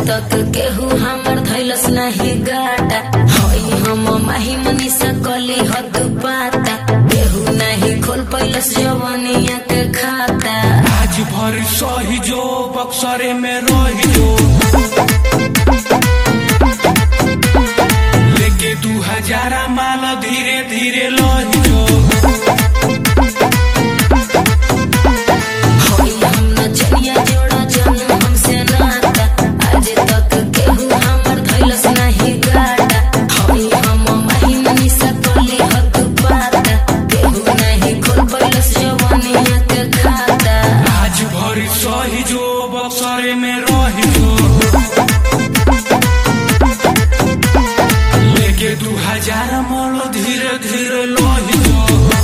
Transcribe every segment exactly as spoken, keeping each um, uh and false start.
तक केहू हमर धैलस नहीं गाटा होई हम माही मनीषा कली हद पाता केहू नहीं खोल पैलस जवानिया के खाता आज भर सही जो बक्सरे में रही जो लेके दू हजारा माल धीरे धीरे लही जो सही जो बक्सरे में रही जो लेके दू हजार माल धीरे धीरे लही जो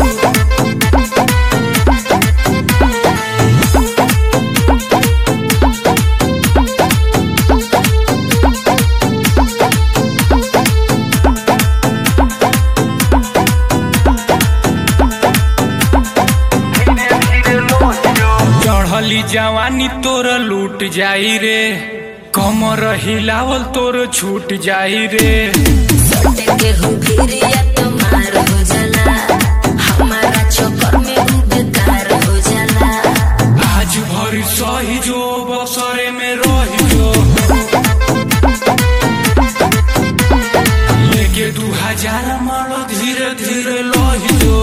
चढ़ली जवानी तोर लूट जाई रे कमर हिलावल तोर छूट जाई रे मार हो जाला हमारा चक्कर में बेकार हो जाला आज भर सही जो बक्सरे में रही जो लेके दू हजार माल धीरे धीरे लही जो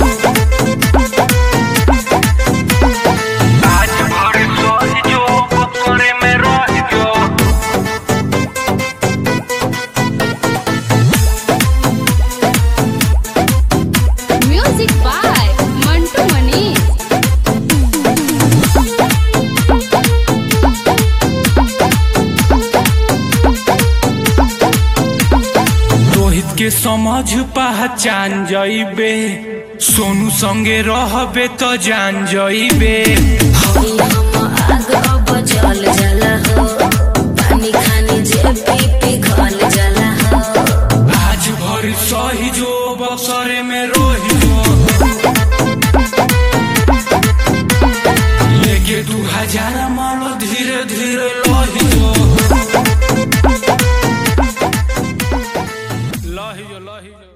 के समझ पहचान जाइबे सोनू संगे रहबे तो जान जाइबे जल जला हो पानी खानी जे पी पी घल जला हो आज भर सही जो बक्सरे में रही जो लेके दू हजार माल धीरे धीरे लही जो लही जो लही जो